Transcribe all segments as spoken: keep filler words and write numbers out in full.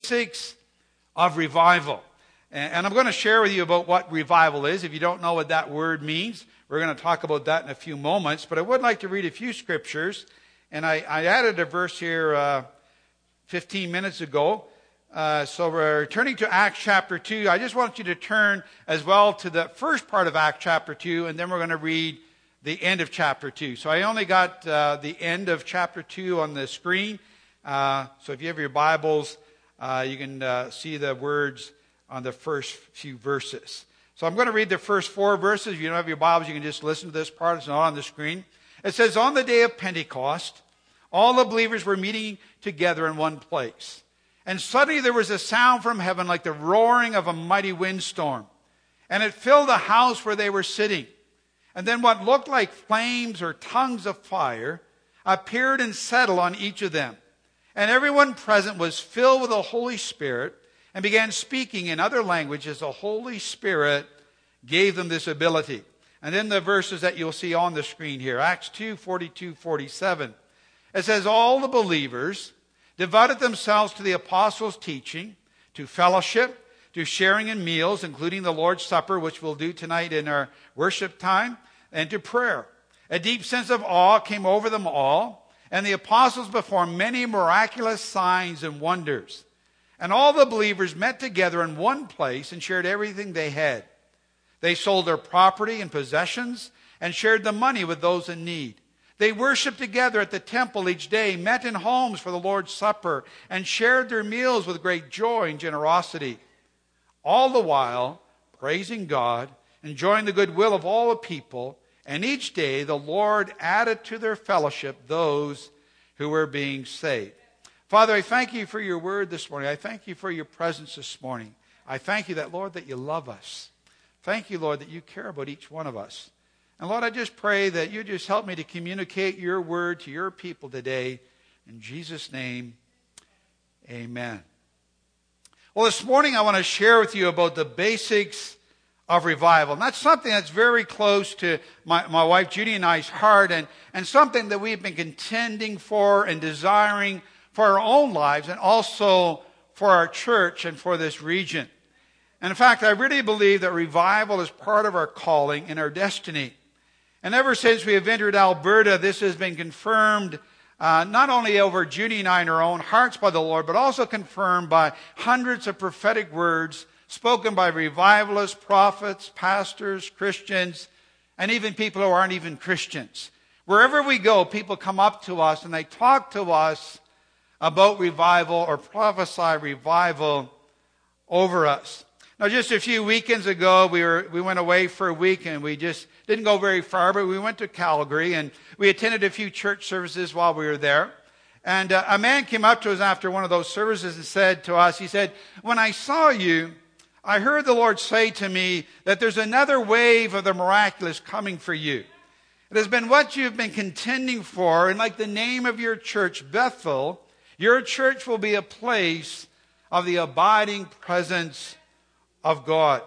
basics of revival. And I'm going to share with you about what revival is. If you don't know what that word means, we're going to talk about that in a few moments. But I would like to read a few scriptures. And I, I added a verse here uh, fifteen minutes ago. Uh, so we're turning to Acts chapter two. I just want you to turn as well to the first part of Acts chapter two, and then we're going to read the end of chapter two. So I only got uh, the end of chapter two on the screen. Uh, so if you have your Bibles, uh, you can uh, see the words on the first few verses. So I'm going to read the first four verses. If you don't have your Bibles, you can just listen to this part. It's not on the screen. It says, on the day of Pentecost, all the believers were meeting together in one place. And suddenly there was a sound from heaven like the roaring of a mighty windstorm. And it filled the house where they were sitting. And then what looked like flames or tongues of fire appeared and settled on each of them. And everyone present was filled with the Holy Spirit and began speaking in other languages. The Holy Spirit gave them this ability. And then the verses that you'll see on the screen here. Acts two, forty-two, forty-seven. It says, all the believers devoted themselves to the apostles' teaching, to fellowship, to sharing in meals, including the Lord's Supper, which we'll do tonight in our worship time, and to prayer. A deep sense of awe came over them all, and the apostles performed many miraculous signs and wonders. And all the believers met together in one place and shared everything they had. They sold their property and possessions and shared the money with those in need. They worshiped together at the temple each day, met in homes for the Lord's Supper, and shared their meals with great joy and generosity. All the while, praising God, enjoying the goodwill of all the people, and each day the Lord added to their fellowship those who were being saved. Father, I thank you for your word this morning. I thank you for your presence this morning. I thank you that, Lord, that you love us. Thank you, Lord, that you care about each one of us. And Lord, I just pray that you just help me to communicate your word to your people today. In Jesus' name, amen. Well, this morning I want to share with you about the basics of revival. And that's something that's very close to my, my wife Judy and I's heart, and, and something that we've been contending for and desiring for our own lives and also for our church and for this region. And in fact, I really believe that revival is part of our calling and our destiny. And ever since we have entered Alberta, this has been confirmed uh, not only over Judy and I in our own hearts by the Lord, but also confirmed by hundreds of prophetic words spoken by revivalists, prophets, pastors, Christians, and even people who aren't even Christians. Wherever we go, people come up to us and they talk to us about revival or prophesy revival over us. Now, just a few weekends ago, we were we went away for a week, and we just didn't go very far, but we went to Calgary, and we attended a few church services while we were there. And uh, a man came up to us after one of those services and said to us, he said, when I saw you, I heard the Lord say to me that there's another wave of the miraculous coming for you. It has been what you've been contending for, and like the name of your church, Bethel, your church will be a place of the abiding presence of God.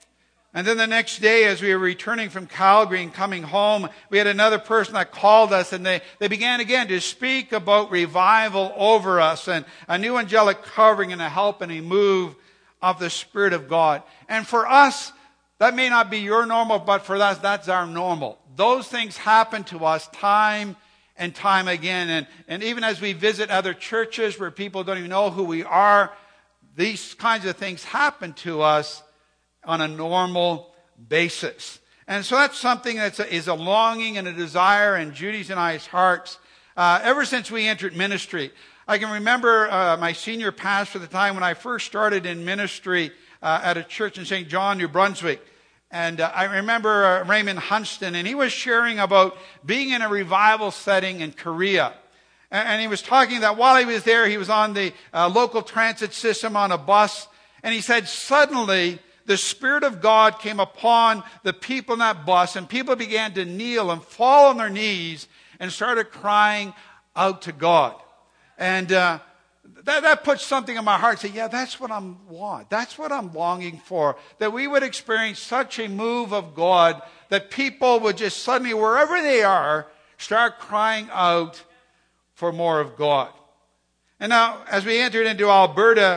And then the next day, as we were returning from Calgary and coming home, we had another person that called us, and they, they began again to speak about revival over us and a new angelic covering and a help and a move of the Spirit of God. And for us, that may not be your normal, but for us, that's our normal. Those things happen to us time and time again. And, and even as we visit other churches where people don't even know who we are, these kinds of things happen to us on a normal basis. And so that's something that is a longing and a desire in Judy's and I's hearts uh, ever since we entered ministry. I can remember uh, my senior pastor at the time when I first started in ministry uh, at a church in Saint John, New Brunswick. And uh, I remember uh, Raymond Hunston, and he was sharing about being in a revival setting in Korea. And he was talking that while he was there, he was on the uh, local transit system on a bus. And he said, suddenly, the Spirit of God came upon the people in that bus, and people began to kneel and fall on their knees and started crying out to God. And uh, that, that put something in my heart. Say, yeah, that's what I want. That's what I'm longing for. That we would experience such a move of God that people would just suddenly, wherever they are, start crying out for more of God. And now, as we entered into Alberta,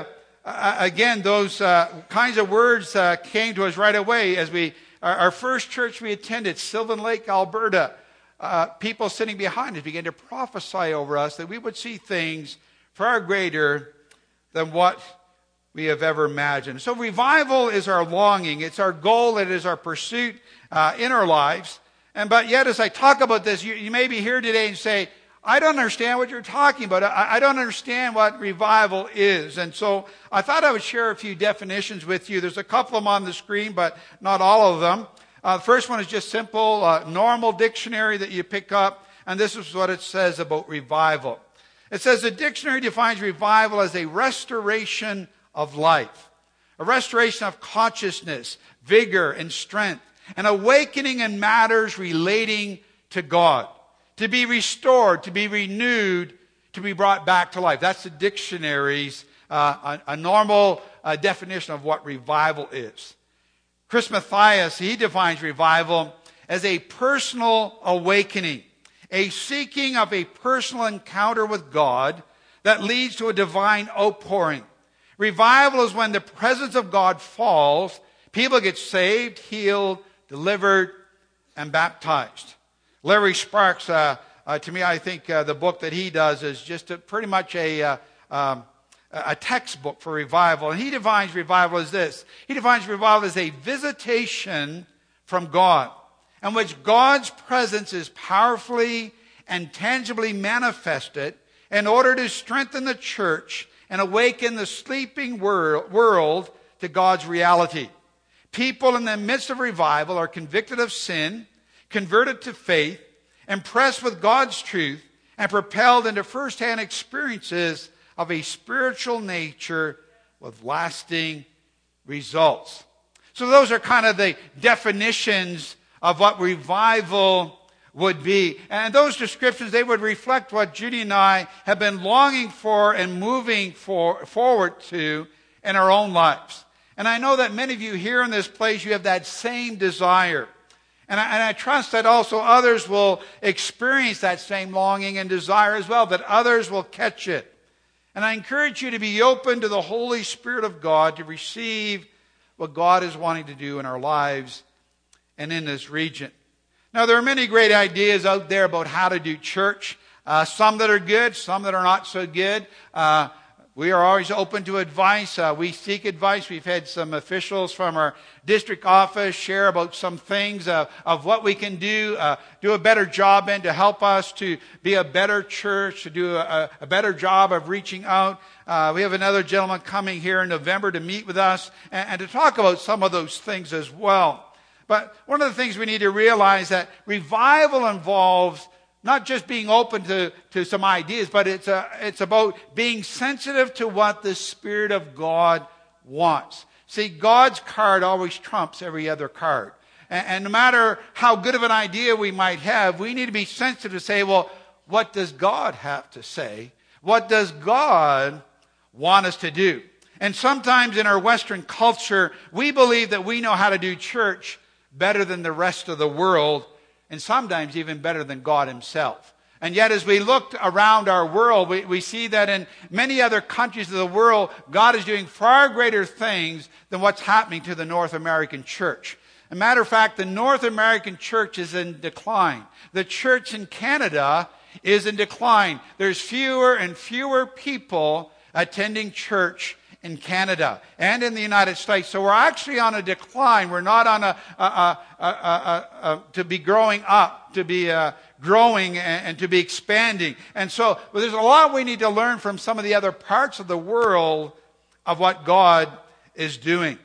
uh, again, those uh, kinds of words uh, came to us right away as we, our, our first church we attended, Sylvan Lake, Alberta. Uh, people sitting behind us began to prophesy over us that we would see things far greater than what we have ever imagined. So revival is our longing. It's our goal. It is our pursuit uh, in our lives. And but yet, as I talk about this, you, you may be here today and say, I don't understand what you're talking about. I, I don't understand what revival is. And so I thought I would share a few definitions with you. There's a couple of them on the screen, but not all of them. Uh, the first one is just simple, uh, normal dictionary that you pick up. And this is what it says about revival. It says the dictionary defines revival as a restoration of life, a restoration of consciousness, vigor, and strength, an awakening in matters relating to God, to be restored, to be renewed, to be brought back to life. That's the dictionary's uh, a, a normal uh, definition of what revival is. Chris Mathias, he defines revival as a personal awakening, a seeking of a personal encounter with God that leads to a divine outpouring. Revival is when the presence of God falls, people get saved, healed, delivered, and baptized. Larry Sparks, uh, uh, to me, I think uh, the book that he does is just a, pretty much a, uh, um, a textbook for revival. And he defines revival as this. He defines revival as a visitation from God, in which God's presence is powerfully and tangibly manifested in order to strengthen the church and awaken the sleeping world, world to God's reality. People in the midst of revival are convicted of sin, converted to faith, impressed with God's truth, and propelled into first-hand experiences of a spiritual nature with lasting results. So those are kind of the definitions of what revival would be. And those descriptions, they would reflect what Judy and I have been longing for and moving for, forward to in our own lives. And I know that many of you here in this place, you have that same desire. And I, and I trust that also others will experience that same longing and desire as well, that others will catch it. And I encourage you to be open to the Holy Spirit of God to receive what God is wanting to do in our lives and in this region. Now, there are many great ideas out there about how to do church. Uh, some that are good, some that are not so good. Uh, we are always open to advice. Uh, we seek advice. We've had some officials from our district office share about some things uh, of what we can do, uh, do a better job in to help us to be a better church, to do a, a better job of reaching out. Uh, we have another gentleman coming here in November to meet with us and, and to talk about some of those things as well. But one of the things we need to realize that revival involves not just being open to, to some ideas, but it's a, it's about being sensitive to what the Spirit of God wants. See, God's card always trumps every other card. And, and no matter how good of an idea we might have, we need to be sensitive to say, well, what does God have to say? What does God want us to do? And sometimes in our Western culture, we believe that we know how to do church better than the rest of the world, and sometimes even better than God himself. And yet as we look around our world, we, we see that in many other countries of the world, God is doing far greater things than what's happening to the North American church. As a matter of fact, the North American church is in decline. The church in Canada is in decline. There's fewer and fewer people attending church in Canada and in the United States. So we're actually on a decline. We're not on a, a, a, a, a, a to be growing up, to be uh, growing and, and to be expanding. And so well, there's a lot we need to learn from some of the other parts of the world of what God is doing.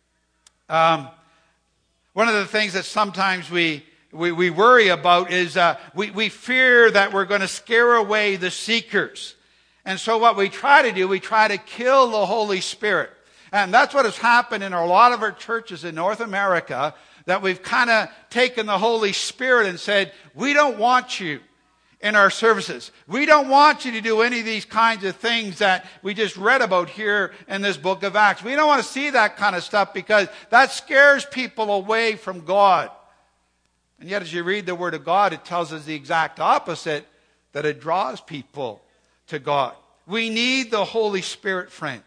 Um, one of the things that sometimes we we, we worry about is uh, we, we fear that we're going to scare away the seekers. And so what we try to do, we try to kill the Holy Spirit. And that's what has happened in a lot of our churches in North America, that we've kind of taken the Holy Spirit and said, we don't want you in our services. We don't want you to do any of these kinds of things that we just read about here in this book of Acts. We don't want to see that kind of stuff because that scares people away from God. And yet as you read the Word of God, it tells us the exact opposite, that it draws people to God. We need the Holy Spirit, friends.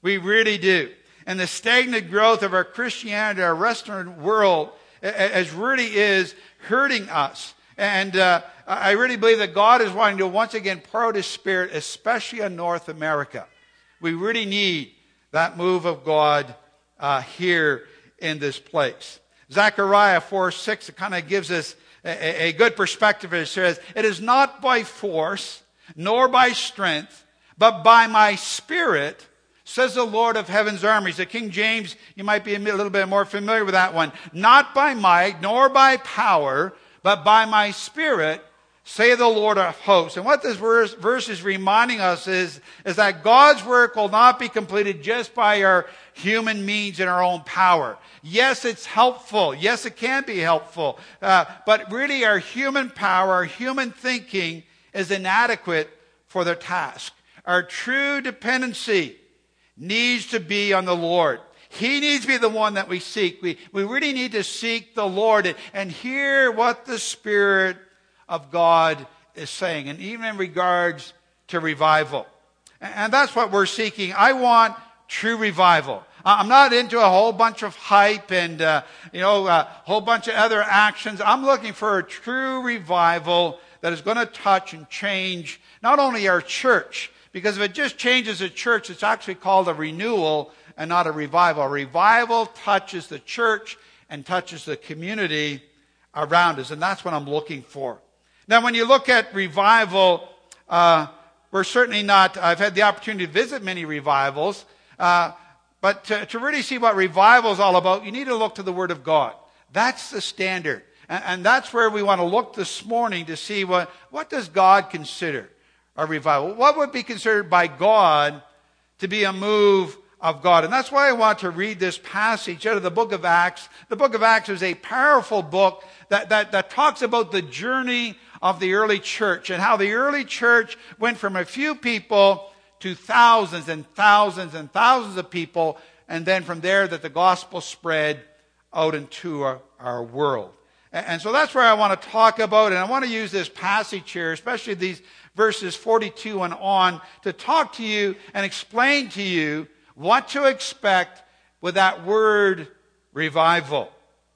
We really do. And the stagnant growth of our Christianity, our Western world, as really is hurting us. And uh, I really believe that God is wanting to once again pour out His Spirit, especially in North America. We really need that move of God uh, here in this place. Zechariah four six, it kind of gives us a, a good perspective. It says, "It is not by force, nor by strength, but by my Spirit, says the Lord of heaven's armies." The King James, you might be a little bit more familiar with that one. "Not by might, nor by power, but by my Spirit, say the Lord of hosts." And what this verse, verse is reminding us is, is that God's work will not be completed just by our human means and our own power. Yes, it's helpful. Yes, it can be helpful. Uh, but really our human power, our human thinking is inadequate for the task. Our true dependency needs to be on the Lord. He needs to be the one that we seek. We, we really need to seek the Lord and, and hear what the Spirit of God is saying, and even in regards to revival. And, and that's what we're seeking. I want true revival. I'm not into a whole bunch of hype and, uh, you know, a whole bunch of other actions. I'm looking for a true revival that is going to touch and change not only our church, because if it just changes the church, it's actually called a renewal and not a revival. A revival touches the church and touches the community around us, and that's what I'm looking for. Now, when you look at revival, uh, we're certainly not, I've had the opportunity to visit many revivals, uh, but to, to really see what revival is all about, you need to look to the Word of God. That's the standard. And, and that's where we want to look this morning to see what, what does God consider a revival? What would be considered by God to be a move of God? And that's why I want to read this passage out of the book of Acts. The book of Acts is a powerful book that, that, that talks about the journey of the early church and how the early church went from a few people to thousands and thousands and thousands of people, and then from there that the gospel spread out into our, our world. And, and so that's where I want to talk about, and I want to use this passage here, especially these verses forty-two and on, to talk to you and explain to you what to expect with that word revival.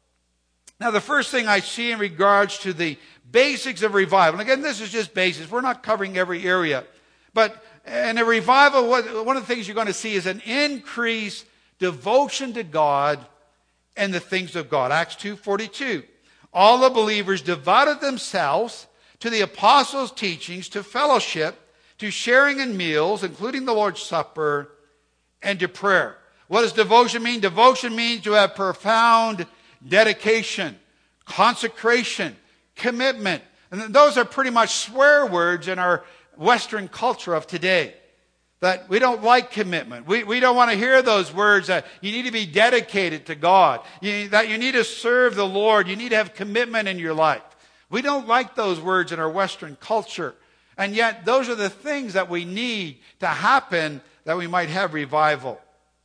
Now, the first thing I see in regards to the basics of revival, and again, this is just basics. We're not covering every area. But in a revival, one of the things you're going to see is an increased devotion to God and the things of God. Acts two forty-two. All the believers devoted themselves to the apostles' teachings, to fellowship, to sharing in meals, including the Lord's Supper, and to prayer. What does devotion mean? Devotion means to have profound dedication, consecration, commitment. And those are pretty much swear words in our Western culture of today. That we don't like commitment. We, we don't want to hear those words that you need to be dedicated to God. You, that you need to serve the Lord. You need to have commitment in your life. We don't like those words in our Western culture. And yet those are the things that we need to happen that we might have revival.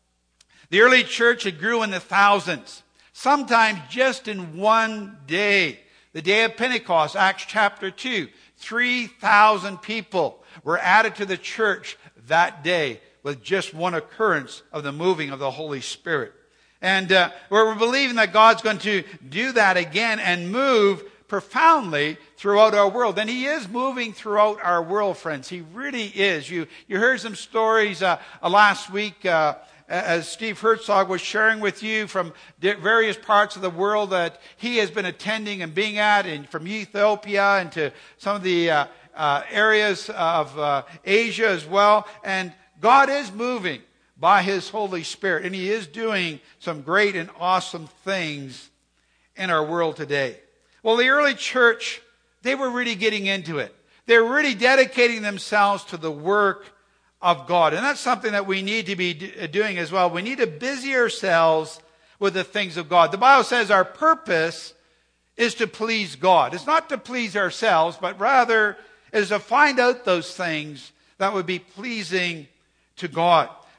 The early church, it grew in the thousands. Sometimes just in one day. The day of Pentecost, Acts chapter two. three thousand people were added to the church that day with just one occurrence of the moving of the Holy Spirit. And uh, we're believing that God's going to do that again and move profoundly throughout our world. And He is moving throughout our world, friends. He really is. You you heard some stories uh, uh, last week uh, as Steve Herzog was sharing with you from various parts of the world that he has been attending and being at, and from Ethiopia and to some of the uh, uh, areas of uh, Asia as well. And God is moving by His Holy Spirit, and He is doing some great and awesome things in our world today. Well, the early church, they were really getting into it. They were really dedicating themselves to the work of God. And that's something that we need to be doing as well. We need to busy ourselves with the things of God. The Bible says our purpose is to please God. It's not to please ourselves, but rather is to find out those things that would be pleasing to God.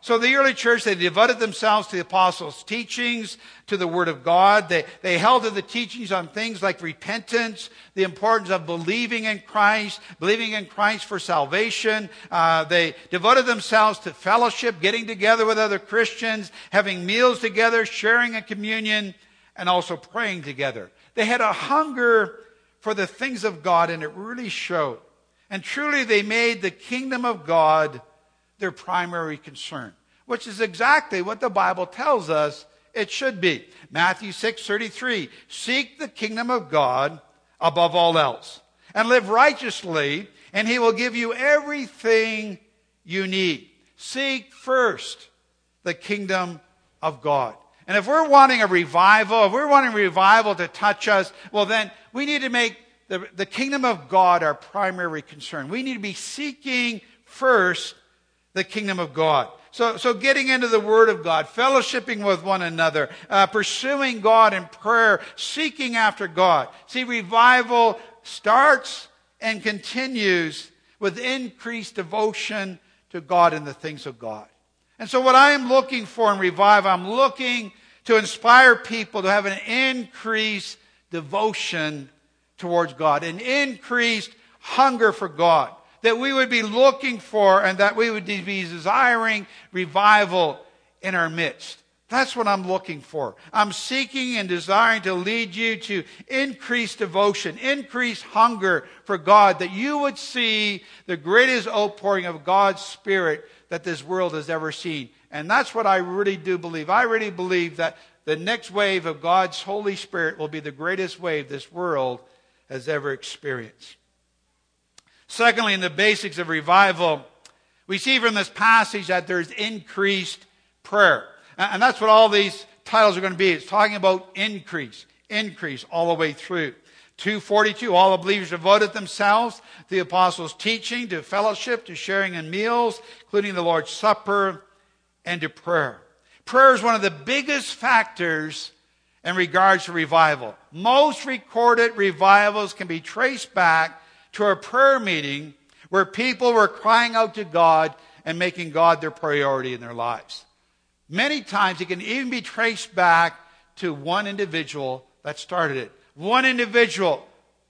So the early church, they devoted themselves to the apostles' teachings, to the Word of God. They, they held to the teachings on things like repentance, the importance of believing in Christ, believing in Christ for salvation. Uh, they devoted themselves to fellowship, getting together with other Christians, having meals together, sharing a communion, and also praying together. They had a hunger for the things of God, and it really showed. And truly they made the kingdom of God their primary concern, which is exactly what the Bible tells us it should be. Matthew six thirty-three, seek the kingdom of God above all else, and live righteously, and he will give you everything you need. Seek first the kingdom of God. And if we're wanting a revival, if we're wanting revival to touch us, well then we need to make the, the kingdom of God our primary concern. We need to be seeking first the kingdom of God. So, so getting into the Word of God, fellowshipping with one another, uh, pursuing God in prayer, seeking after God. See, revival starts and continues with increased devotion to God and the things of God. And so what I am looking for in revival, I'm looking to inspire people to have an increased devotion towards God, an increased hunger for God, that we would be looking for and that we would be desiring revival in our midst. That's what I'm looking for. I'm seeking and desiring to lead you to increased devotion, increased hunger for God, that you would see the greatest outpouring of God's Spirit that this world has ever seen. And that's what I really do believe. I really believe that the next wave of God's Holy Spirit will be the greatest wave this world has ever experienced. Secondly, in the basics of revival, we see from this passage that there's increased prayer. And that's what all these titles are going to be. It's talking about increase, increase all the way through. two forty-two, all the believers devoted themselves to the apostles' teaching, to fellowship, to sharing in meals, including the Lord's Supper, and to prayer. Prayer is one of the biggest factors in regards to revival. Most recorded revivals can be traced back to a prayer meeting where people were crying out to God and making God their priority in their lives. Many times it can even be traced back to one individual that started it. One individual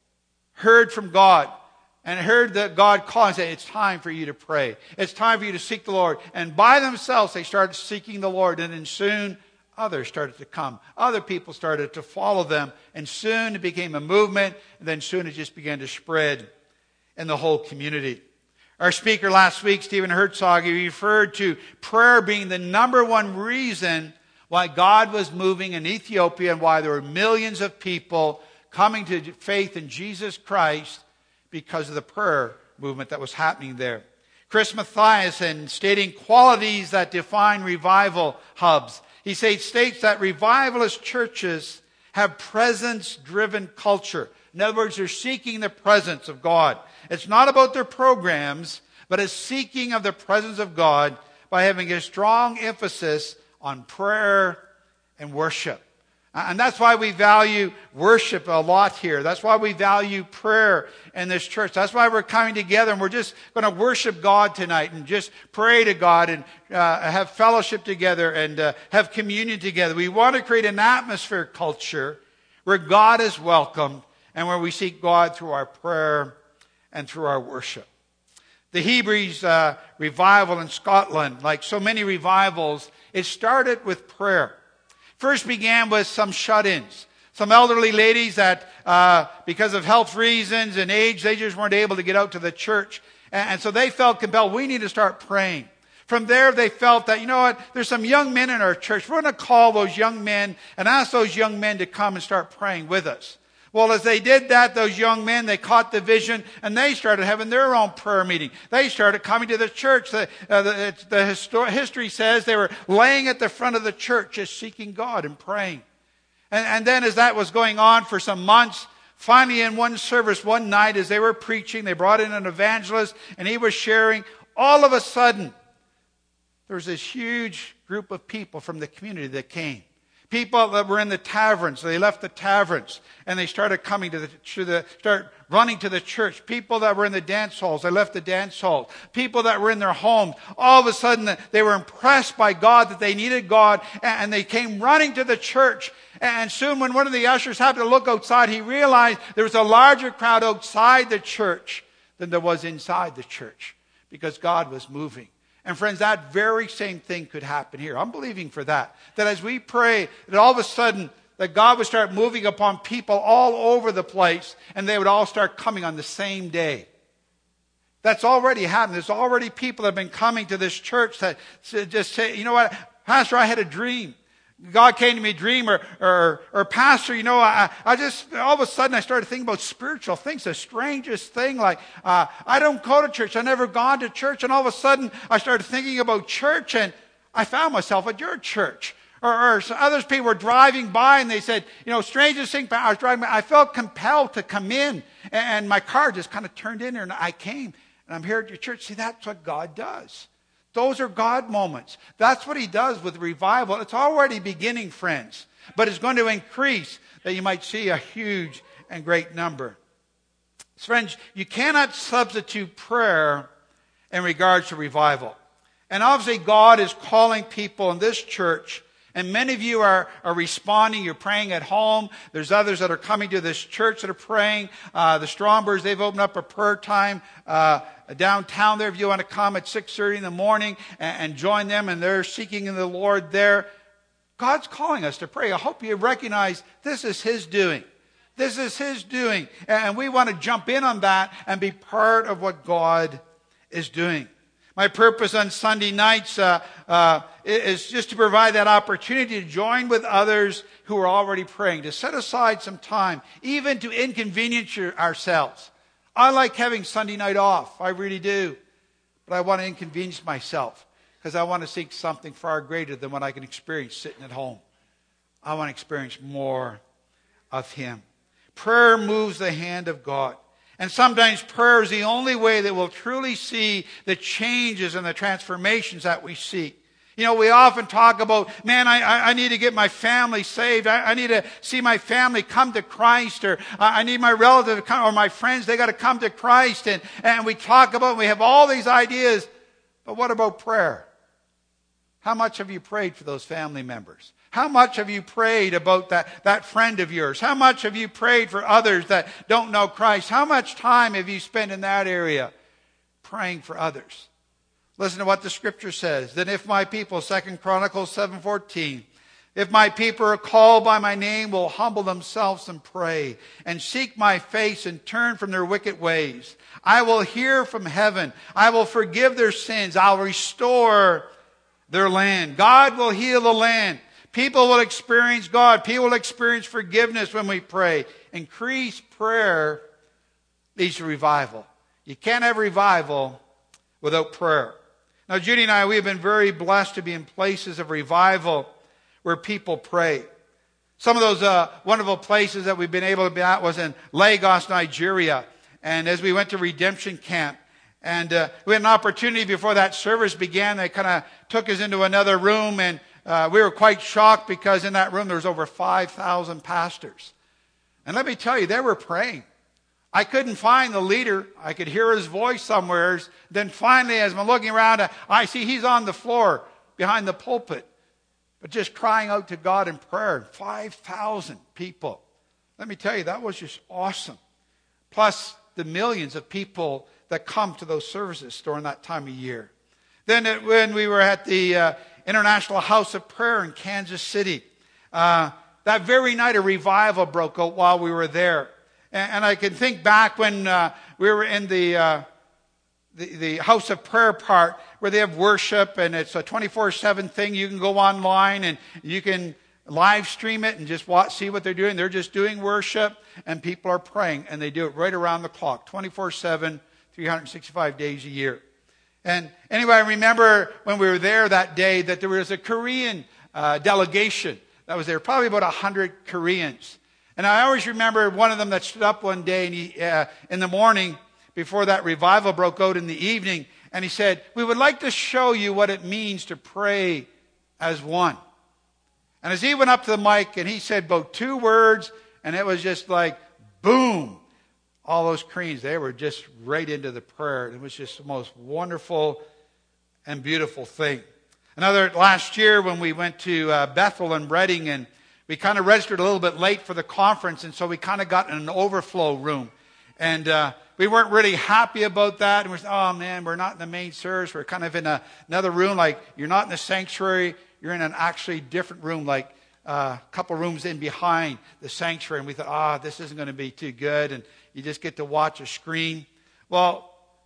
heard from God and heard that God call and say, it's time for you to pray. It's time for you to seek the Lord. And by themselves they started seeking the Lord, and then soon others started to come. Other people started to follow them, and soon it became a movement, and then soon it just began to spread in the whole community. Our speaker last week, Stephen Herzog, he referred to prayer being the number one reason why God was moving in Ethiopia and why there were millions of people coming to faith in Jesus Christ because of the prayer movement that was happening there. Chris Mathiasen, stating qualities that define revival hubs, he states that revivalist churches have presence-driven culture. In other words, they're seeking the presence of God. It's not about their programs, but a seeking of the presence of God by having a strong emphasis on prayer and worship. And that's why we value worship a lot here. That's why we value prayer in this church. That's why we're coming together and we're just going to worship God tonight and just pray to God and uh, have fellowship together and uh, have communion together. We want to create an atmosphere culture where God is welcomed and where we seek God through our prayer and through our worship. The Hebrews uh, revival in Scotland, like so many revivals, it started with prayer. First began with some shut-ins. Some elderly ladies that, uh, because of health reasons and age, they just weren't able to get out to the church. And, and so they felt compelled, we need to start praying. From there, they felt that, you know what, there's some young men in our church. We're going to call those young men and ask those young men to come and start praying with us. Well, as they did that, those young men, they caught the vision and they started having their own prayer meeting. They started coming to the church. The, uh, the, the histor- history says they were laying at the front of the church just seeking God and praying. And, and then as that was going on for some months, finally in one service one night as they were preaching, they brought in an evangelist and he was sharing. All of a sudden, there was this huge group of people from the community that came. People that were in the taverns, they left the taverns and they started coming to the, to the, start running to the church. People that were in the dance halls, they left the dance halls. People that were in their homes, all of a sudden they were impressed by God, that they needed God, and they came running to the church. And soon when one of the ushers happened to look outside, he realized there was a larger crowd outside the church than there was inside the church, because God was moving. And friends, that very same thing could happen here. I'm believing for that. That as we pray, that all of a sudden, that God would start moving upon people all over the place, and they would all start coming on the same day. That's already happened. There's already people that have been coming to this church that just say, you know what, Pastor, I had a dream. God came to me, dream, or, or, or Pastor, you know, I, I just, all of a sudden I started thinking about spiritual things, the strangest thing, like, uh, I don't go to church, I've never gone to church, and all of a sudden I started thinking about church, and I found myself at your church. Or, or others people were driving by, and they said, you know, strangest thing, I was driving by, I felt compelled to come in, and my car just kind of turned in there, and I came, and I'm here at your church. See, that's what God does. Those are God moments. That's what he does with revival. It's already beginning, friends. But it's going to increase, that you might see a huge and great number. Friends, you cannot substitute prayer in regards to revival. And obviously God is calling people in this church. And many of you are, are responding. You're praying at home. There's others that are coming to this church that are praying. Uh, the Strongbers, they've opened up a prayer time uh, downtown there. If you want to come at six thirty in the morning and, and join them, and they're seeking in the Lord there. God's calling us to pray. I hope you recognize this is his doing. This is his doing. And we want to jump in on that and be part of what God is doing. My purpose on Sunday nights uh, uh, is just to provide that opportunity to join with others who are already praying, to set aside some time, even to inconvenience ourselves. I like having Sunday night off. I really do. But I want to inconvenience myself because I want to seek something far greater than what I can experience sitting at home. I want to experience more of him. Prayer moves the hand of God. And sometimes prayer is the only way that we'll truly see the changes and the transformations that we seek. You know, we often talk about, man, I, I need to get my family saved. I, I need to see my family come to Christ, or I need my relative to come, or my friends, they got to come to Christ. And, and we talk about, we have all these ideas. But what about prayer? How much have you prayed for those family members? How much have you prayed about that, that friend of yours? How much have you prayed for others that don't know Christ? How much time have you spent in that area praying for others? Listen to what the scripture says. Then if my people, Second Chronicles seven fourteen, if my people are called by my name, will humble themselves and pray and seek my face and turn from their wicked ways, I will hear from heaven. I will forgive their sins. I'll restore their land. God will heal the land. People will experience God. People will experience forgiveness when we pray. Increased prayer leads to revival. You can't have revival without prayer. Now, Judy and I, we have been very blessed to be in places of revival where people pray. Some of those uh, wonderful places that we've been able to be at was in Lagos, Nigeria. And as we went to Redemption Camp, and uh, we had an opportunity before that service began. They kind of took us into another room, and uh, we were quite shocked because in that room there was over five thousand pastors. And let me tell you, they were praying. I couldn't find the leader. I could hear his voice somewhere. Then finally, as I'm looking around, I see he's on the floor behind the pulpit, but just crying out to God in prayer. five thousand people. Let me tell you, that was just awesome. Plus the millions of people that come to those services during that time of year. Then it, when we were at the uh, International House of Prayer in Kansas City, uh, that very night a revival broke out while we were there. And, and I can think back when uh, we were in the, uh, the the House of Prayer part where they have worship, and it's a twenty-four seven thing. You can go online and you can live stream it and just watch, see what they're doing. They're just doing worship, and people are praying, and they do it right around the clock, twenty-four seven, three hundred sixty-five days a year. And anyway, I remember when we were there that day that there was a Korean uh, delegation that was there, probably about one hundred Koreans. And I always remember one of them that stood up one day and he, uh, in the morning before that revival broke out in the evening, and he said, "We would like to show you what it means to pray as one." And as he went up to the mic and he said about two words, and it was just like, boom. All those Koreans, they were just right into the prayer. It was just the most wonderful and beautiful thing. Another, last year when we went to uh, Bethel and Reading, and we kind of registered a little bit late for the conference, and so we kind of got in an overflow room. And uh, we weren't really happy about that. And we said, oh man, we're not in the main service. We're kind of in a, another room, like you're not in the sanctuary. You're in an actually different room, like uh, a couple rooms in behind the sanctuary. And we thought, ah, oh, this isn't going to be too good. And you just get to watch a screen. Well,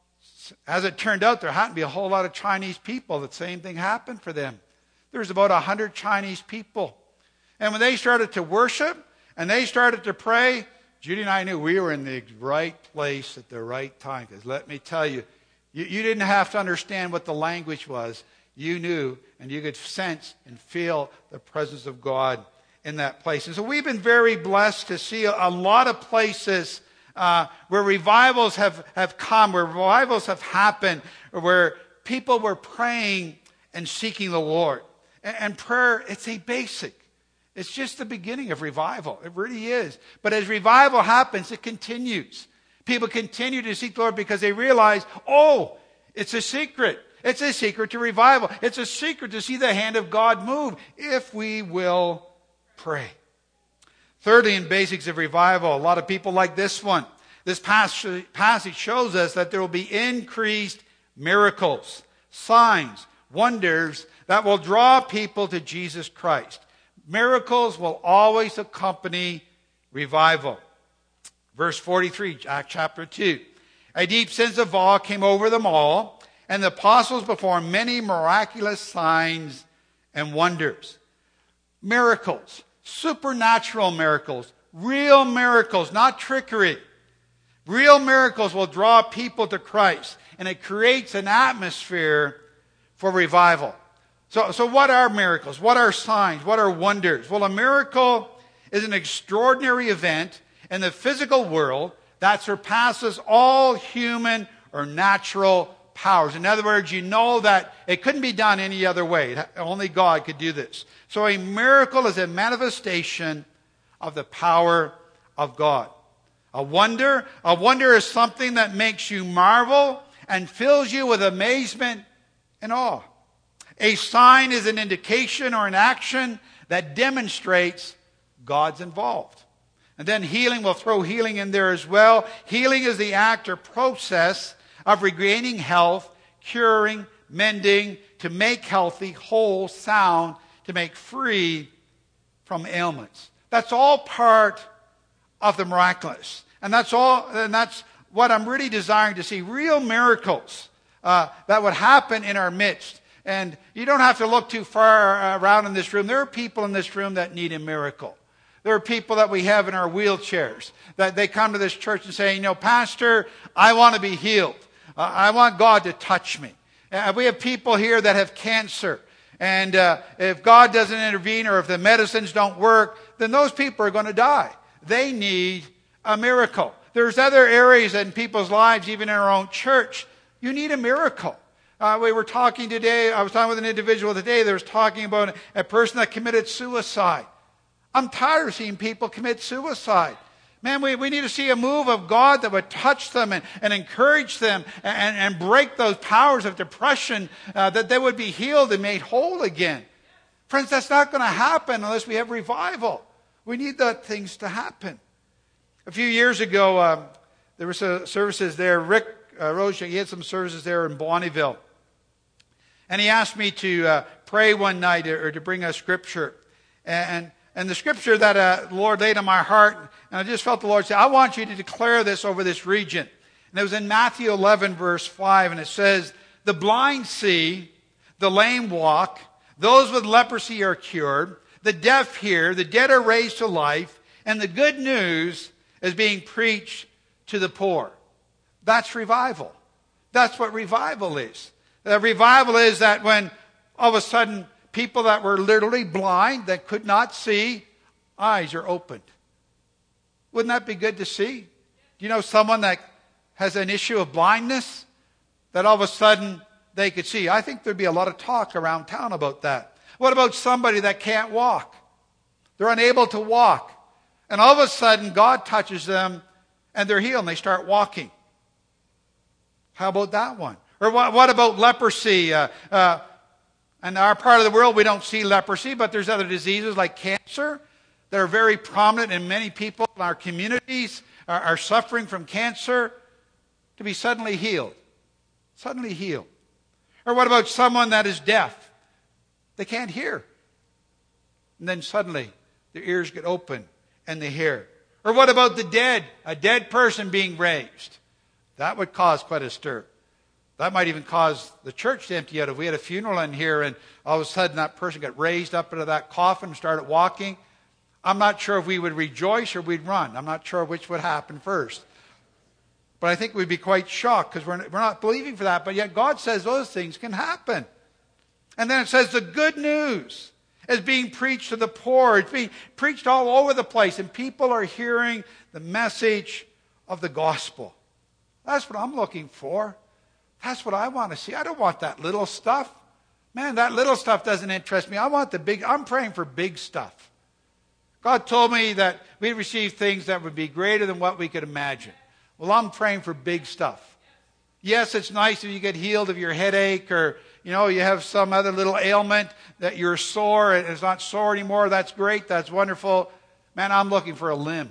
as it turned out, there happened to be a whole lot of Chinese people. The same thing happened for them. There was about a hundred Chinese people. And when they started to worship and they started to pray, Judy and I knew we were in the right place at the right time. Because let me tell you, you, you didn't have to understand what the language was. You knew and you could sense and feel the presence of God in that place. And so we've been very blessed to see a, a lot of places uh, where revivals have, have come, where revivals have happened, where people were praying and seeking the Lord. And, and prayer, it's a basic. It's just the beginning of revival. It really is. But as revival happens, it continues. People continue to seek the Lord because they realize, oh, it's a secret. It's a secret to revival. It's a secret to see the hand of God move if we will pray. Thirdly, in basics of revival, a lot of people like this one. This passage shows us that there will be increased miracles, signs, wonders that will draw people to Jesus Christ. Miracles will always accompany revival. Verse forty-three, Acts chapter two. A deep sense of awe came over them all, and the apostles performed many miraculous signs and wonders. Miracles, supernatural miracles, real miracles, not trickery. Real miracles will draw people to Christ, and it creates an atmosphere for revival. So, so what are miracles? What are signs? What are wonders? Well, a miracle is an extraordinary event in the physical world that surpasses all human or natural powers. In other words, you know that it couldn't be done any other way. Only God could do this. So a miracle is a manifestation of the power of God. A wonder, a wonder is something that makes you marvel and fills you with amazement and awe. A sign is an indication or an action that demonstrates God's involved. And then healing, we'll throw healing in there as well. Healing is the act or process of regaining health, curing, mending, to make healthy, whole, sound, to make free from ailments. That's all part of the miraculous. And that's all, and that's what I'm really desiring to see. Real miracles uh, that would happen in our midst. And you don't have to look too far around in this room. There are people in this room that need a miracle. There are people that we have in our wheelchairs that they come to this church and say, you know, Pastor, I want to be healed. Uh, I want God to touch me. Uh, we have people here that have cancer. And uh, if God doesn't intervene or if the medicines don't work, then those people are going to die. They need a miracle. There's other areas in people's lives, even in our own church. You need a miracle. Uh, we were talking today, I was talking with an individual today that was talking about a person that committed suicide. I'm tired of seeing people commit suicide. Man, we, we need to see a move of God that would touch them and, and encourage them and, and break those powers of depression, uh, that they would be healed and made whole again. Friends, that's not going to happen unless we have revival. We need that things to happen. A few years ago, um, there were some services there. Rick uh, Roche, he had some services there in Bonnyville. And he asked me to uh, pray one night or, or to bring a scripture. And, and the scripture that uh, the Lord laid on my heart, and I just felt the Lord say, I want you to declare this over this region. And it was in Matthew eleven, verse five, and it says, the blind see, the lame walk, those with leprosy are cured, the deaf hear, the dead are raised to life, and the good news is being preached to the poor. That's revival. That's what revival is. The revival is that when all of a sudden people that were literally blind, that could not see, eyes are opened. Wouldn't that be good to see? Do you know someone that has an issue of blindness, that all of a sudden they could see? I think there'd be a lot of talk around town about that. What about somebody that can't walk? They're unable to walk. And all of a sudden, God touches them and they're healed and they start walking. How about that one? Or what, what about leprosy? Uh, uh, in our part of the world, we don't see leprosy, but there's other diseases like cancer that are very prominent, and many people in our communities are, are suffering from cancer, to be suddenly healed. Suddenly healed. Or what about someone that is deaf? They can't hear. And then suddenly their ears get open and they hear. Or what about the dead? A dead person being raised. That would cause quite a stir. That might even cause the church to empty out. If we had a funeral in here and all of a sudden that person got raised up into that coffin and started walking, I'm not sure if we would rejoice or we'd run. I'm not sure which would happen first. But I think we'd be quite shocked because we're, we're not believing for that. But yet God says those things can happen. And then it says the good news is being preached to the poor. It's being preached all over the place. And people are hearing the message of the gospel. That's what I'm looking for. That's what I want to see. I don't want that little stuff. Man, that little stuff doesn't interest me. I want the big, I'm praying for big stuff. God told me that we'd receive things that would be greater than what we could imagine. Well, I'm praying for big stuff. Yes, it's nice if you get healed of your headache or, you know, you have some other little ailment that you're sore and it's not sore anymore. That's great. That's wonderful. Man, I'm looking for a limb.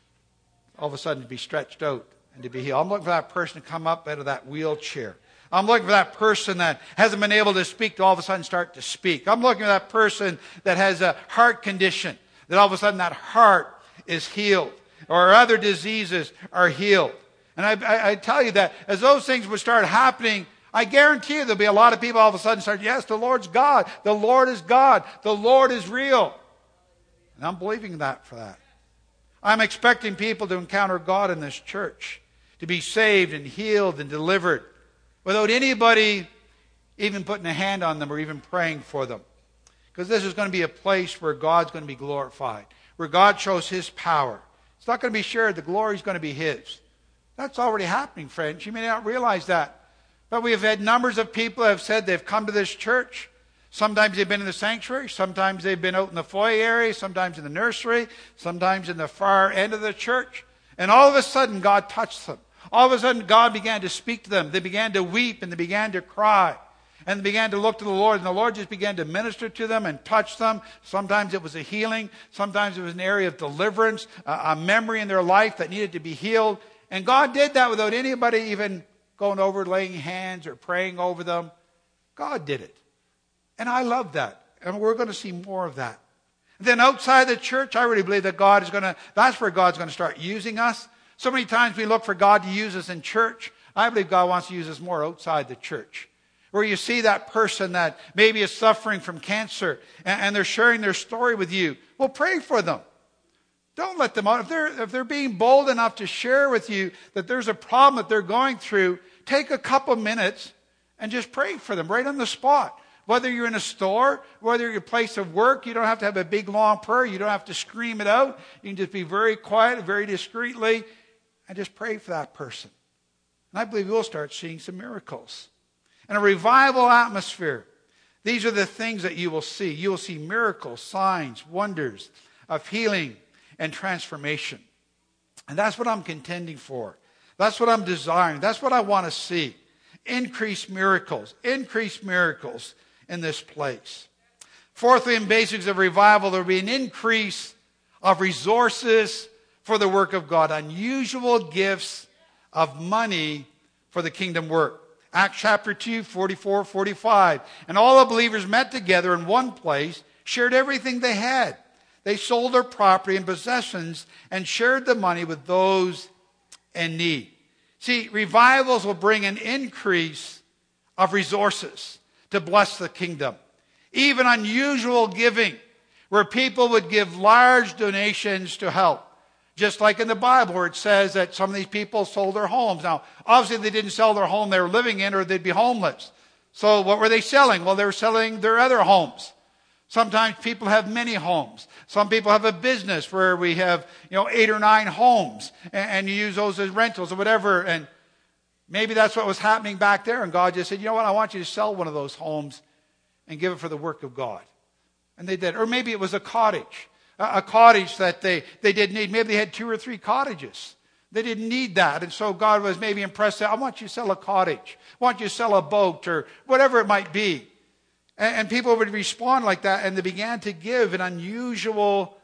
All of a sudden to be stretched out and to be healed. I'm looking for that person to come up out of that wheelchair. I'm looking for that person that hasn't been able to speak to all of a sudden start to speak. I'm looking for that person that has a heart condition, that all of a sudden that heart is healed, or other diseases are healed. And I, I, I tell you that as those things would start happening, I guarantee you there'll be a lot of people all of a sudden start, yes, the Lord's God. The Lord is God. The Lord is real. And I'm believing that for that. I'm expecting people to encounter God in this church, to be saved and healed and delivered without anybody even putting a hand on them or even praying for them. Because this is going to be a place where God's going to be glorified, where God shows His power. It's not going to be shared. The glory is going to be His. That's already happening, friends. You may not realize that. But we have had numbers of people who have said they've come to this church. Sometimes they've been in the sanctuary. Sometimes they've been out in the foyer area. Sometimes in the nursery. Sometimes in the far end of the church. And all of a sudden, God touched them. All of a sudden, God began to speak to them. They began to weep and they began to cry. And they began to look to the Lord. And the Lord just began to minister to them and touch them. Sometimes it was a healing. Sometimes it was an area of deliverance, a memory in their life that needed to be healed. And God did that without anybody even going over, laying hands or praying over them. God did it. And I love that. And we're going to see more of that. And then outside the church, I really believe that God is going to, that's where God's going to start using us. So many times we look for God to use us in church. I believe God wants to use us more outside the church. Where you see that person that maybe is suffering from cancer and, and they're sharing their story with you. Well, pray for them. Don't let them out. If they're, if they're being bold enough to share with you that there's a problem that they're going through, take a couple minutes and just pray for them right on the spot. Whether you're in a store, whether you're a place of work, you don't have to have a big long prayer. You don't have to scream it out. You can just be very quiet, very discreetly, and just pray for that person. And I believe we'll start seeing some miracles. In a revival atmosphere, these are the things that you will see. You will see miracles, signs, wonders of healing and transformation. And that's what I'm contending for. That's what I'm desiring. That's what I want to see. Increase miracles. Increase miracles in this place. Fourthly, in basics of revival, there will be an increase of resources for the work of God. Unusual gifts of money for the kingdom work. Acts chapter two, forty-four, forty-five. And all the believers met together in one place, shared everything they had. They sold their property and possessions and shared the money with those in need. See, revivals will bring an increase of resources to bless the kingdom. Even unusual giving, where people would give large donations to help. Just like in the Bible where it says that some of these people sold their homes. Now, obviously they didn't sell their home they were living in or they'd be homeless. So what were they selling? Well, they were selling their other homes. Sometimes people have many homes. Some people have a business where we have, you know, eight or nine homes and, and you use those as rentals or whatever. And maybe that's what was happening back there. And God just said, you know what, I want you to sell one of those homes and give it for the work of God. And they did. Or maybe it was a cottage. A, a cottage that they, they didn't need. Maybe they had two or three cottages. They didn't need that. And so God was maybe impressed. I want you to sell a cottage. I want you to sell a boat or whatever it might be. And, and people would respond like that. And they began to give in unusual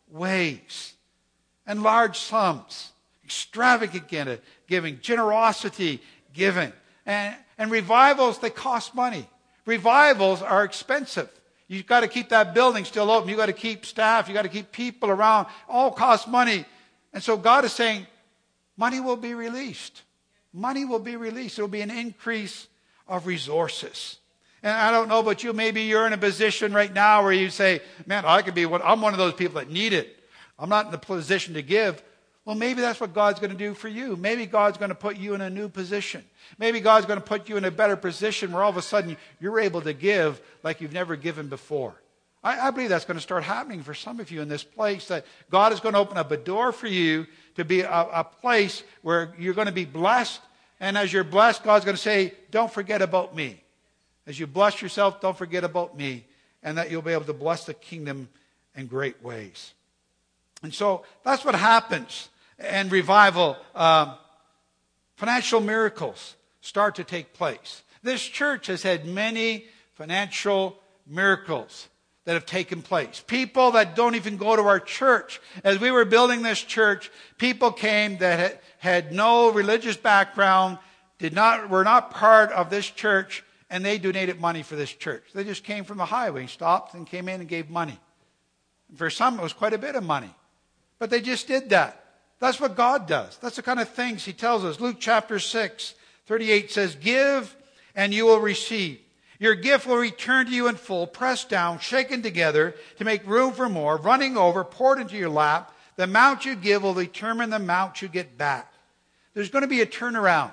ways and large sums. Extravagant giving. Generosity giving. And, and revivals, they cost money. Revivals are expensive. You've got to keep that building still open. You've got to keep staff. You've got to keep people around. All cost money. And so God is saying, money will be released. Money will be released. There will be an increase of resources. And I don't know about you. Maybe you're in a position right now where you say, man, I could be one. I'm one of those people that need it. I'm not in the position to give. Well, maybe that's what God's going to do for you. Maybe God's going to put you in a new position. Maybe God's going to put you in a better position where all of a sudden you're able to give like you've never given before. I, I believe that's going to start happening for some of you in this place, that God is going to open up a door for you to be a, a place where you're going to be blessed. And as you're blessed, God's going to say, don't forget about me. As you bless yourself, don't forget about me. And that you'll be able to bless the kingdom in great ways. And so that's what happens. And revival, um, financial miracles start to take place. This church has had many financial miracles that have taken place. People that don't even go to our church. As we were building this church, people came that had, had no religious background, did not, were not part of this church, and they donated money for this church. They just came from the highway, stopped and came in and gave money. And for some, it was quite a bit of money. But they just did that. That's what God does. That's the kind of things He tells us. Luke chapter six, thirty-eight says, give and you will receive. Your gift will return to you in full, pressed down, shaken together to make room for more, running over, poured into your lap. The amount you give will determine the amount you get back. There's going to be a turnaround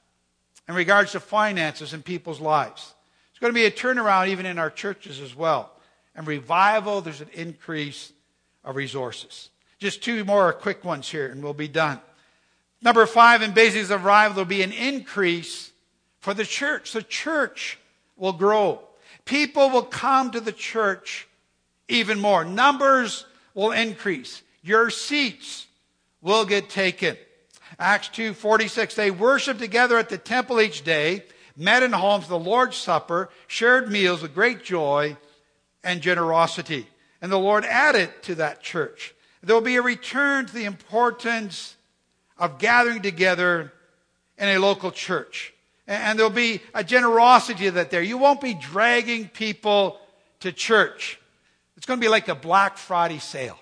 in regards to finances in people's lives. There's going to be a turnaround even in our churches as well. And revival, there's an increase of resources. Just two more quick ones here and we'll be done. Number five, in basics of revival, there'll be an increase for the church. The church will grow. People will come to the church even more. Numbers will increase. Your seats will get taken. Acts two forty-six, they worshiped together at the temple each day, met in homes, the Lord's Supper, shared meals with great joy and generosity. And the Lord added to that church. There will be a return to the importance of gathering together in a local church. And there will be a generosity that there. You won't be dragging people to church. It's going to be like a Black Friday sale.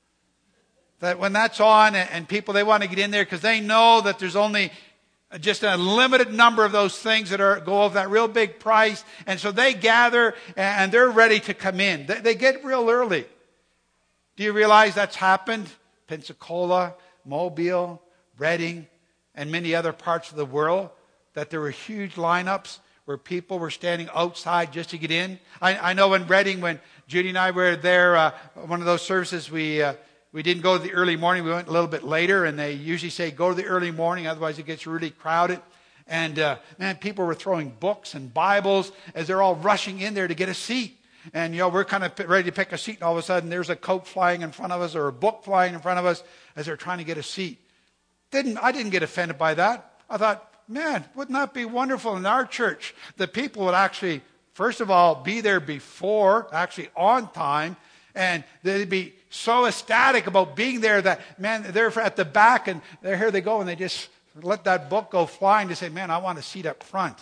That when that's on and people, they want to get in there because they know that there's only just a limited number of those things that are go of that real big price. And so they gather and they're ready to come in. They, they get real early. Do you realize that's happened? Pensacola, Mobile, Redding, and many other parts of the world, that there were huge lineups where people were standing outside just to get in. I, I know in Redding, when Judy and I were there, uh, one of those services, we uh, we didn't go to the early morning. We went a little bit later, and they usually say go to the early morning, otherwise it gets really crowded. And uh, man, people were throwing books and Bibles as they're all rushing in there to get a seat. And, you know, we're kind of ready to pick a seat, and all of a sudden there's a coat flying in front of us or a book flying in front of us as they're trying to get a seat. Didn't I didn't get offended by that. I thought, man, wouldn't that be wonderful in our church that people would actually, first of all, be there before, actually on time, and they'd be so ecstatic about being there that, man, they're at the back, and there here they go, and they just let that book go flying to say, man, I want a seat up front.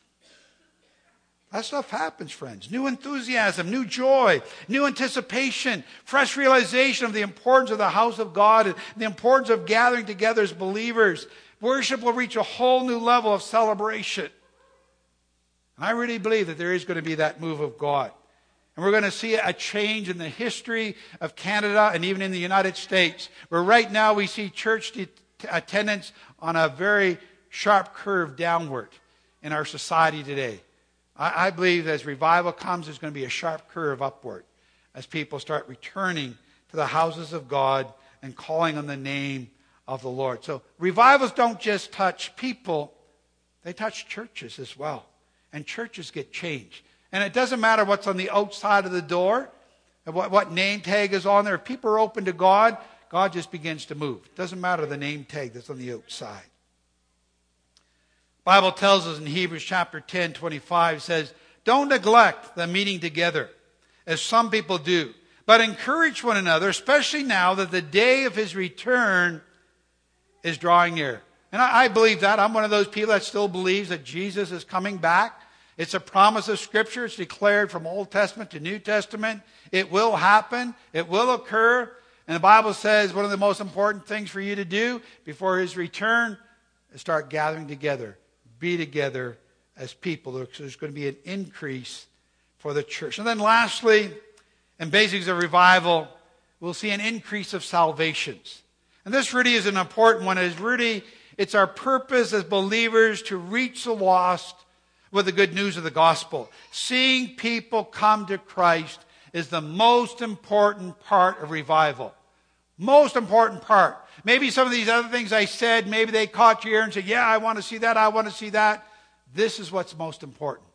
That stuff happens, friends. New enthusiasm, new joy, new anticipation, fresh realization of the importance of the house of God and the importance of gathering together as believers. Worship will reach a whole new level of celebration. And I really believe that there is going to be that move of God. And we're going to see a change in the history of Canada and even in the United States, where right now we see church de- attendance on a very sharp curve downward in our society today. I believe as revival comes, there's going to be a sharp curve upward as people start returning to the houses of God and calling on the name of the Lord. So revivals don't just touch people, they touch churches as well. And churches get changed. And it doesn't matter what's on the outside of the door. and what, what name tag is on there. If people are open to God, God just begins to move. It doesn't matter the name tag that's on the outside. The Bible tells us in Hebrews chapter ten, twenty-five, says, don't neglect the meeting together, as some people do, but encourage one another, especially now that the day of his return is drawing near. And I, I believe that. I'm one of those people that still believes that Jesus is coming back. It's a promise of Scripture. It's declared from Old Testament to New Testament. It will happen. It will occur. And the Bible says one of the most important things for you to do before his return is start gathering together. Be together as people. There's going to be an increase for the church. And then lastly, in basics of revival, we'll see an increase of salvations. And this really is an important one. It's really, it's our purpose as believers to reach the lost with the good news of the gospel. Seeing people come to Christ is the most important part of revival. Most important part. Maybe some of these other things I said, maybe they caught your ear and said, yeah, I want to see that, I want to see that. This is what's most important.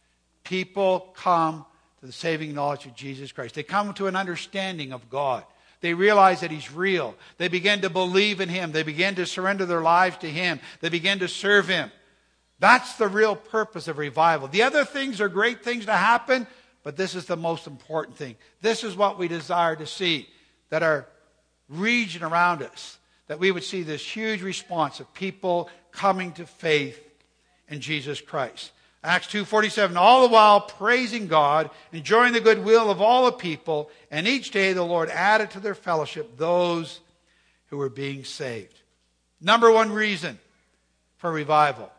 People come to the saving knowledge of Jesus Christ. They come to an understanding of God. They realize that he's real. They begin to believe in him. They begin to surrender their lives to him. They begin to serve him. That's the real purpose of revival. The other things are great things to happen, but this is the most important thing. This is what we desire to see, that our region around us, that we would see this huge response of people coming to faith in Jesus Christ. Acts two forty-seven, all the while praising God, enjoying the goodwill of all the people, and each day the Lord added to their fellowship those who were being saved. Number one reason for revival.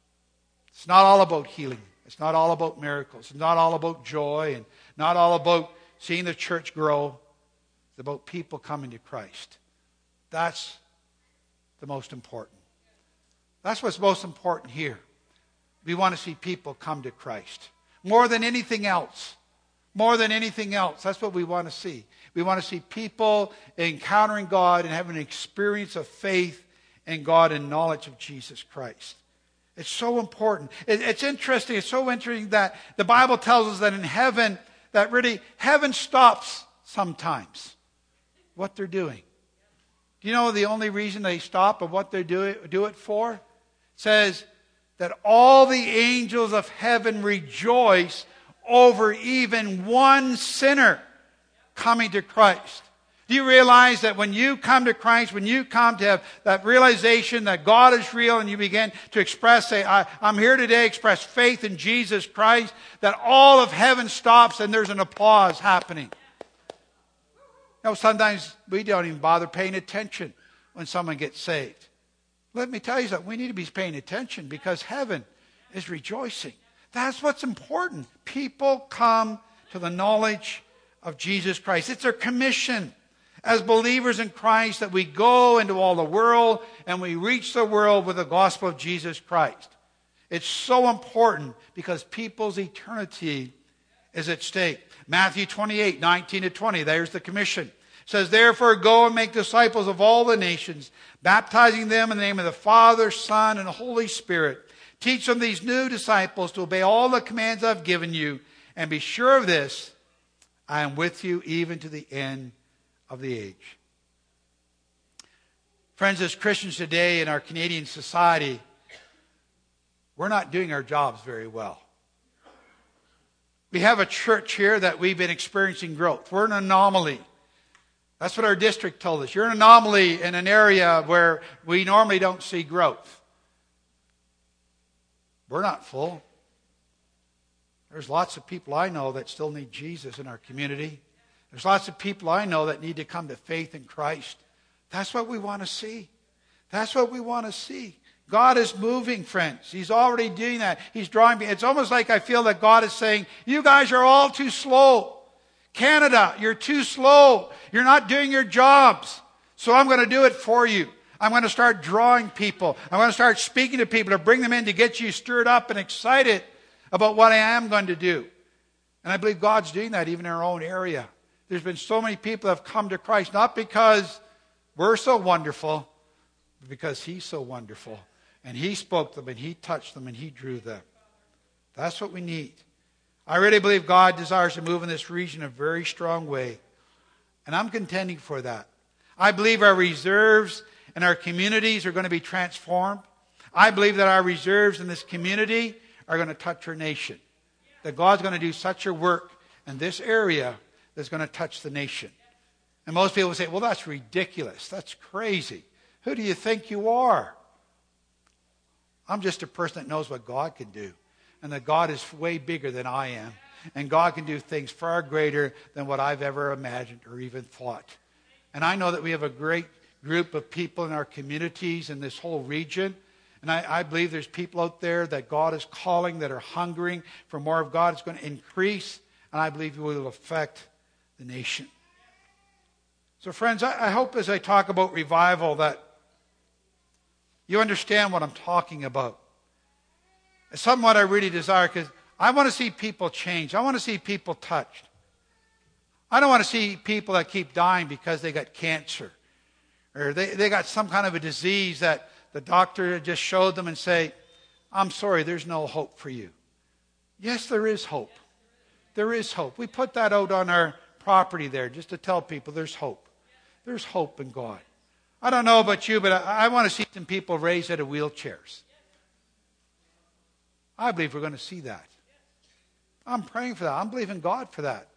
It's not all about healing. It's not all about miracles. It's not all about joy and not all about seeing the church grow. It's about people coming to Christ. That's the most important. That's what's most important here. We want to see people come to Christ. More than anything else. More than anything else. That's what we want to see. We want to see people encountering God and having an experience of faith in God and knowledge of Jesus Christ. It's so important. It's interesting. It's so interesting that the Bible tells us that in heaven, that really heaven stops sometimes what they're doing. Do you know the only reason they stop and what they do it, do it for? It says that all the angels of heaven rejoice over even one sinner coming to Christ. Do you realize that when you come to Christ, when you come to have that realization that God is real and you begin to express, say, I, I'm here today, express faith in Jesus Christ, that all of heaven stops and there's an applause happening. You know, sometimes we don't even bother paying attention when someone gets saved. Let me tell you something. We need to be paying attention because heaven is rejoicing. That's what's important. People come to the knowledge of Jesus Christ. It's our commission as believers in Christ that we go into all the world and we reach the world with the gospel of Jesus Christ. It's so important because people's eternity is at stake. Matthew twenty-eight, nineteen to twenty, there's the commission. It says, therefore go and make disciples of all the nations, baptizing them in the name of the Father, Son, and the Holy Spirit. Teach them, these new disciples, to obey all the commands I've given you, and be sure of this, I am with you even to the end of the age. Friends, as Christians today in our Canadian society, we're not doing our jobs very well. We have a church here that we've been experiencing growth. We're an anomaly. That's what our district told us. You're an anomaly in an area where we normally don't see growth. We're not full. There's lots of people I know that still need Jesus in our community. There's lots of people I know that need to come to faith in Christ. That's what we want to see. That's what we want to see. God is moving, friends. He's already doing that. He's drawing me. It's almost like I feel that God is saying, you guys are all too slow. Canada, you're too slow. You're not doing your jobs. So I'm going to do it for you. I'm going to start drawing people. I'm going to start speaking to people to bring them in to get you stirred up and excited about what I am going to do. And I believe God's doing that even in our own area. There's been so many people that have come to Christ, not because we're so wonderful, but because He's so wonderful. And He spoke to them, and He touched them, and He drew them. That's what we need. I really believe God desires to move in this region in a very strong way. And I'm contending for that. I believe our reserves and our communities are going to be transformed. I believe that our reserves in this community are going to touch our nation. That God's going to do such a work in this area that's going to touch the nation. And most people say, well, that's ridiculous. That's crazy. Who do you think you are? I'm just a person that knows what God can do. And that God is way bigger than I am. And God can do things far greater than what I've ever imagined or even thought. And I know that we have a great group of people in our communities in this whole region. And I, I believe there's people out there that God is calling, that are hungering for more of God. It's going to increase. And I believe it will affect the nation. So friends, I, I hope as I talk about revival that you understand what I'm talking about. It's something what I really desire, because I want to see people change. I want to see people touched. I don't want to see people that keep dying because they got cancer. Or they, they got some kind of a disease that the doctor just showed them and say, I'm sorry, there's no hope for you. Yes, there is hope. There is hope. We put that out on our property there just to tell people there's hope. There's hope in God. I don't know about you, but I, I want to see some people raised out of wheelchairs. I believe we're going to see that. I'm praying for that. I'm believing God for that.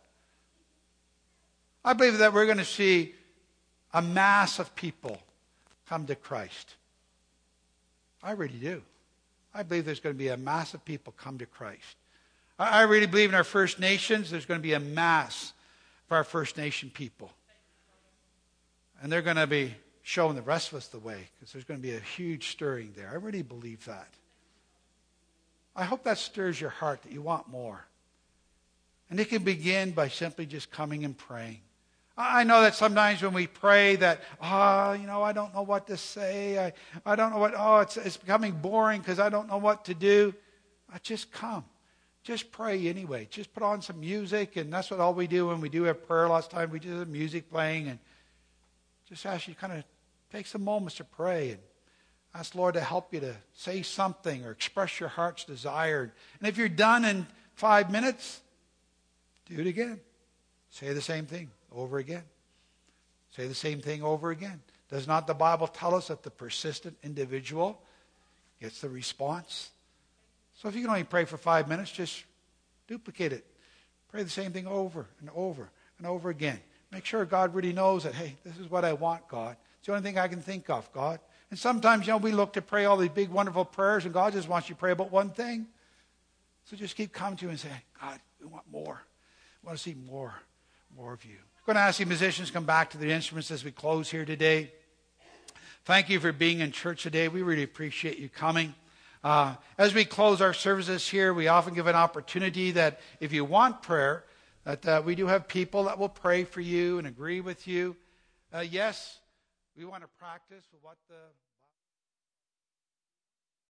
I believe that we're going to see a mass of people come to Christ. I really do. I believe there's going to be a mass of people come to Christ. I, I really believe in our First Nations, there's going to be a mass of our First Nation people. And they're going to be showing the rest of us the way, because there's going to be a huge stirring there. I really believe that. I hope that stirs your heart, that you want more. And it can begin by simply just coming and praying. I know that sometimes when we pray that, oh, you know, I don't know what to say. I, I don't know what, oh, it's, it's becoming boring because I don't know what to do. I just come. Just pray anyway. Just put on some music, and that's what all we do when we do have prayer. Last time we just have music playing, and just ask you to kind of take some moments to pray and ask Lord to help you to say something or express your heart's desire. And if you're done in five minutes, do it again. Say the same thing over again. Say the same thing over again. Does not the Bible tell us that the persistent individual gets the response? So if you can only pray for five minutes, just duplicate it. Pray the same thing over and over and over again. Make sure God really knows that, hey, this is what I want, God. It's the only thing I can think of, God. And sometimes, you know, we look to pray all these big, wonderful prayers, and God just wants you to pray about one thing. So just keep coming to Him and say, God, we want more. We want to see more, more of you. I'm going to ask you musicians to come back to the instruments as we close here today. Thank you for being in church today. We really appreciate you coming. Uh, as we close our services here, we often give an opportunity that if you want prayer, that uh, we do have people that will pray for you and agree with you. Uh, yes, we want to practice with what the